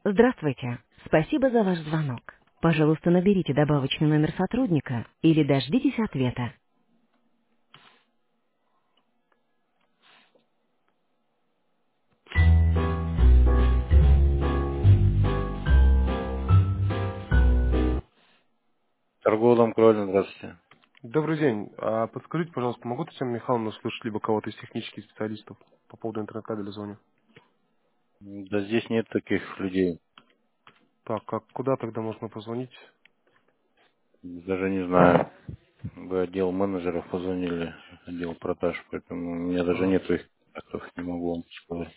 Здравствуйте. Спасибо за ваш звонок. Пожалуйста, наберите добавочный номер сотрудника или дождитесь ответа. Торговый дом Кролин, здравствуйте. Добрый день. Подскажите, пожалуйста, могу Татьяна Михайловна услышать либо кого-то из технических специалистов по поводу интернет-кабеля звоню? Да здесь нет таких людей. Так, а куда тогда можно позвонить? Даже не знаю. Вы отдел менеджеров позвонили, отдел продаж, поэтому у меня даже Ага. нет их контактов, не могу вам сказать.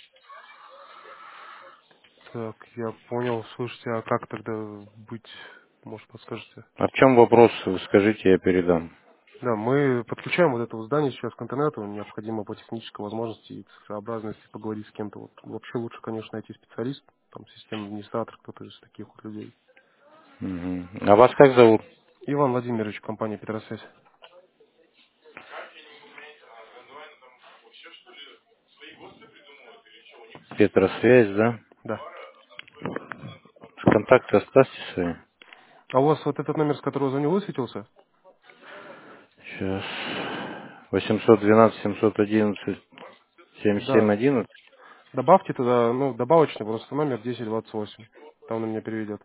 Так, я понял. Слушайте, а как тогда быть? Может, подскажете? А в чем вопрос? Вы скажите, я передам. Да, мы подключаем вот это вот здание сейчас к интернету. Необходимо по технической возможности и целесообразности поговорить с кем-то. Вот вообще лучше, конечно, найти специалист, там системный администратор, кто-то из таких вот людей. Мгм. А вас как зовут? Иван Владимирович, компания Петросвязь. Петросвязь, да? Да. Контакты оставьте свои. А у вас вот этот номер, с которого звонил, высветился? Сейчас. 812 711 Да, 7711. добавьте туда, ну, добавочный просто номер 1028. Там на меня переведет.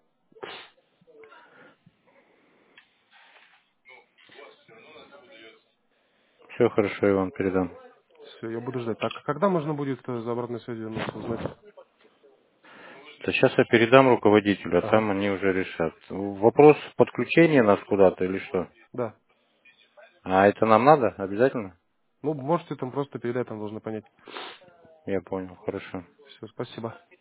Все хорошо, я вам передам. Все, я буду ждать. Так, а когда можно будет за обратной связью нас узнать? Да сейчас я передам руководителю, а Ага, там они уже решат. Вопрос подключения нас куда-то или что? да. А это нам надо? Обязательно? Ну, можете там просто передать, там должны понять. Я понял, хорошо. Все, спасибо.